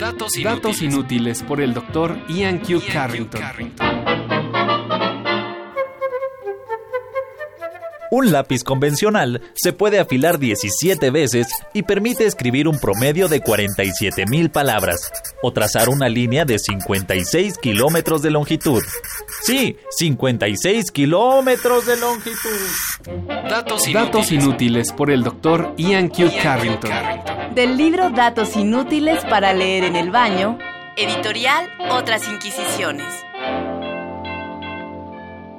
Datos inútiles por el Dr. Ian Q. Carrington. Un lápiz convencional se puede afilar 17 veces y permite escribir un promedio de 47,000 palabras o trazar una línea de 56 kilómetros de longitud. Sí, 56 kilómetros de longitud. Datos inútiles por el Dr. Ian Q. Carrington. Del libro Datos inútiles para leer en el baño, editorial Otras Inquisiciones.